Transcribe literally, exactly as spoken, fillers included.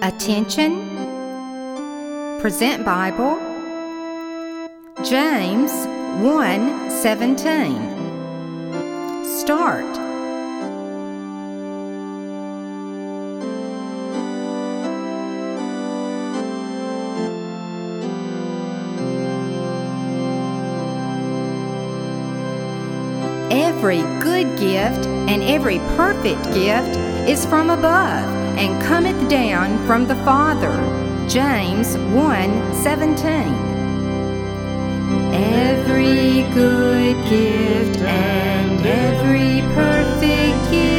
Attention. Present Bible. James one seventeen. Start. Every good gift and every perfect gift is from above, and cometh down from the Father. James one seventeen. Every good gift and every perfect gift